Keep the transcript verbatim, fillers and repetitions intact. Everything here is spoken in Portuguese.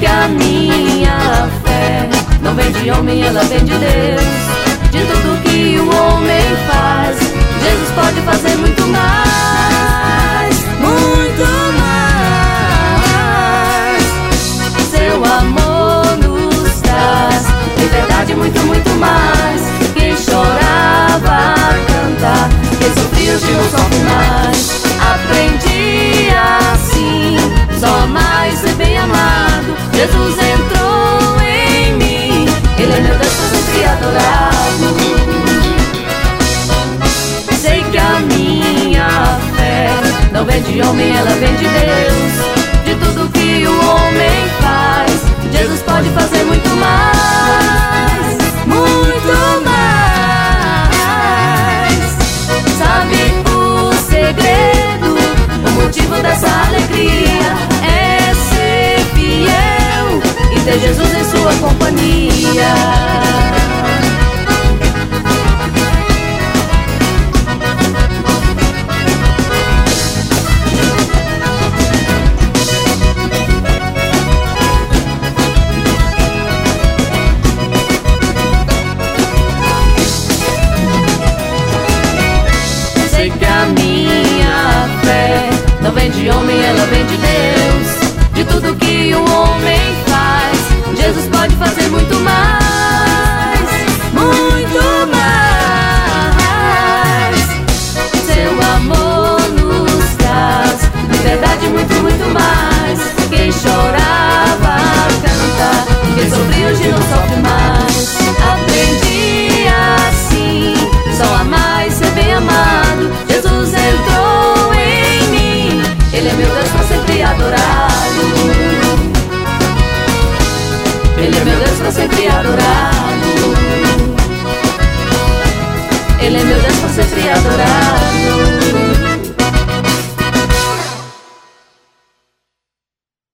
que a minha fé não vem de homem, ela vem de Deus. De tudo que o homem faz, Jesus pode fazer muito mais, muito mais. Seu amor nos traz liberdade, muito, muito mais. Quem chorava a cantar, quem sofria hoje não sofre mais. Aprendi assim, só mais ser bem amado. Jesus entrou em mim, Ele é meu Deus pra sempre adorado. Sei que a minha fé não vem de homem, ela vem de Deus. De tudo que o homem faz, Jesus pode fazer muito mais, muito mais. Sabe o segredo, o motivo dessa alegria é ser fiel e ter Jesus em sua companhia.